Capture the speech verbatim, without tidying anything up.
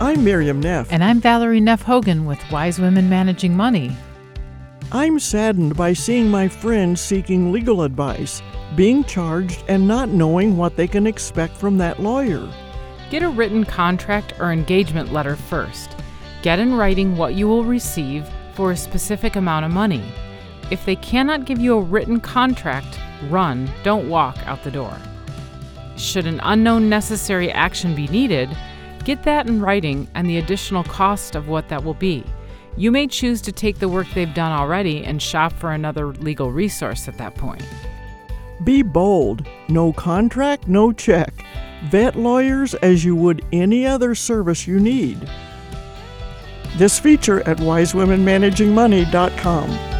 I'm Miriam Neff. And I'm Valerie Neff Hogan with Wise Women Managing Money. I'm saddened by seeing my friends seeking legal advice, being charged, and not knowing what they can expect from that lawyer. Get a written contract or engagement letter first. Get in writing what you will receive for a specific amount of money. If they cannot give you a written contract, run, don't walk out the door. Should an unknown necessary action be needed, get that in writing and the additional cost of what that will be. You may choose to take the work they've done already and shop for another legal resource at that point. Be bold. No contract, no check. Vet lawyers as you would any other service you need. This feature at wise women managing money dot com.